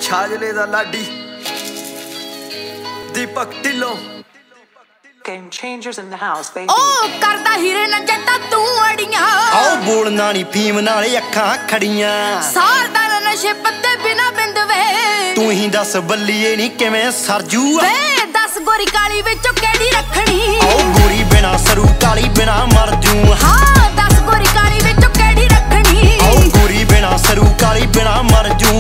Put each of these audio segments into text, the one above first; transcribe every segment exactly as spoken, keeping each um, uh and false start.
छाजले दा लाडी दीपक Dhillon Game changers in the house, baby. ओ करदा हीरे ना जट्टा तू अड़ियां आओ बोलना नी भीम नाले अखां खड़ियां सारदा ना नशे पत्ते बिना बिंद वे तू ही दस बल्लीए नी किवें सरजू वे दस गोरी काली विचों केड़ी रखनी आओ गोरी बिना सरू काली बिना मर जू हाँ दस गोरी काली विचों केड़ी रखनी आओ गोरी बिना सरू काली बिना मर जू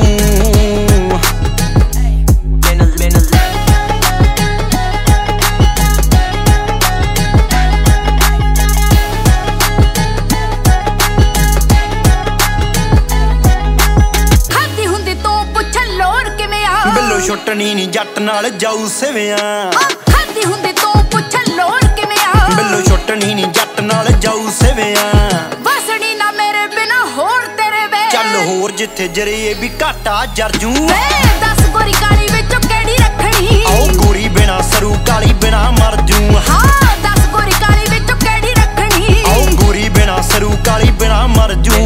ਛੁੱਟਣੀ ਨੀ ਜੱਟ ਨਾਲ ਜਾਊ ਸਿਵਿਆਂ ਖਾਦੀ ਹੁੰਦੀ ਤੂੰ ਪੁੱਛ ਲੋੜ ਕਿਵੇਂ ਆ ਬਿੱਲੋ ਛੁੱਟਣੀ ਨੀ ਜੱਟ ਨਾਲ ਜਾਊ ਸਿਵਿਆਂ ਵਸਣੀ ਨਾ ਮੇਰੇ ਬਿਨਾ ਹੋਰ ਤੇਰੇ ਵੇ ਚੱਲ ਹੋਰ ਜਿੱਥੇ ਜਰੀਏ ਵੀ ਘਾਟਾ ਜਰਜੂ ਵੇ ਦਸ ਗੋਰੀ ਕਾਲੀ ਵਿੱਚੋਂ ਕਿਹੜੀ ਰੱਖਣੀ ਆਓ ਗੋਰੀ ਬਿਨਾ ਸਰੂ ਕਾਲੀ ਬਿਨਾ ਮਰ ਜੂ ਹਾਂ ਦਸ ਗੋਰੀ ਕਾਲੀ ਵਿੱਚੋਂ ਕਿਹੜੀ ਰੱਖਣੀ ਆਓ ਗੋਰੀ ਬਿਨਾ ਸਰੂ ਕਾਲੀ ਬਿਨਾ ਮਰ ਜੂ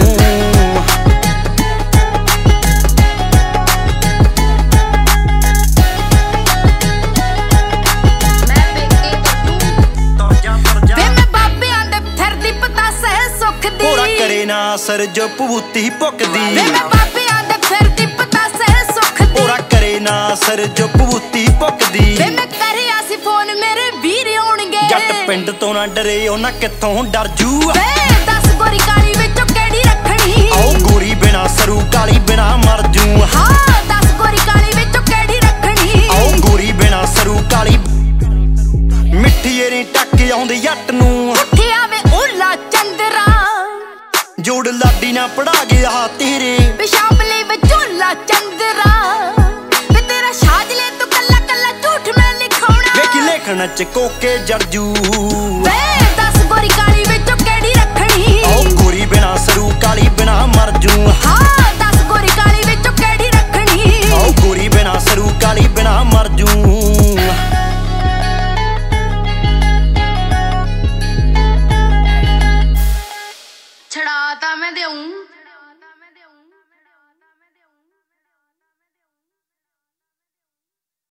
ਸਰ ਜੋ ਪਵੂਤੀ ਭੁੱਕਦੀ ਵੇ ਮੈਂ ਬਾਬਿਆਂ ਦੇ ਫਿਰਦੀ ਪਤਾਸੇ ਸੁੱਖਦੀ ਪੂਰਾ ਕਰੇ ਨਾ ਸਰ ਜੋ ਪਵੂਤੀ ਭੁੱਕਦੀ ਵੇ ਮੈਂ ਕਰਿਆ ਸੀ ਫੋਨ ਮੇਰੇ ਵੀਰ ਆਉਣਗੇ ਜੱਟ ਪਿੰਡ ਤੋਂ ਨਾ ਡਰੇ ਉਹਨਾਂ ਕਿੱਥੋਂ ਡਰ ਜੂ ਵੇ ਦਸ ਗੋਰੀ ਕਾਲੀ ਵਿੱਚੋਂ ਕਿਹੜੀ ਰੱਖਣੀ ਆਓ ਗੋਰੀ ਬਿਨਾ ਸਰੂ ਕਾਲੀ ਬਿਨਾ ਮਰ ਜੂ ਹਾਂ ਦਸ ਗੋਰੀ ਕਾਲੀ ਵਿੱਚੋਂ ਕਿਹੜੀ ਰੱਖਣੀ ਆਓ ਗੋਰੀ ਬਿਨਾ ਸਰੂ ਕਾਲੀ ਮਿੱਠੀਏ ਨੀ ਟੱਕ ਆਉਂਦੇ ਜੱਟ ਨੂੰ ਉੱਠਿਆ ਵੇ ਉਲਾ ਚੰਦਰਾ ਜੋੜ ਲਾਡੀ ਨਾ ਪੜਾ ਗਿਆ ਤੇਰੇ ਪਿਸ਼ਾਬਲੇ ਵਿਚੋਲਾ ਚੰਦਰਾ ਵੇ ਤੇਰਾ ਛਾਜਲੇ ਤੂੰ ਕੱਲਾ ਕੱਲਾ ਝੂਠ ਮੈਂ ਲਿਖਾਉਣਾ ਵੇਖੀ ਲੇਖਣ ਚ ਕੋਕੇ ਜੜਜੂ ਵੇ ਦਸ ਗੋਰੀ ਕਾਲੀ ਵਿੱਚੋਂ ਕਿਹੜੀ ਰੱਖਣੀ ਆਓ ਗੋਰੀ ਬਿਨਾ ਸਰੂ ਕਾਲੀ ਬਿਨਾ ਮਰ ਜੂ